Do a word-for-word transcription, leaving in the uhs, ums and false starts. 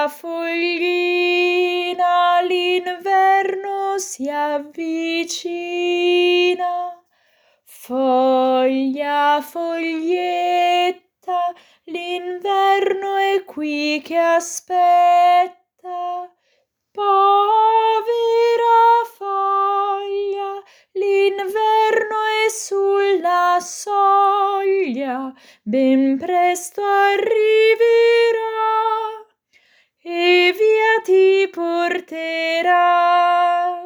foglina, l'inverno si avvicina. Foglia, foglietta, l'inverno è qui che aspetta. Povera foglia, l'inverno è sulla soglia, ben presto arriverà e via ti porterà.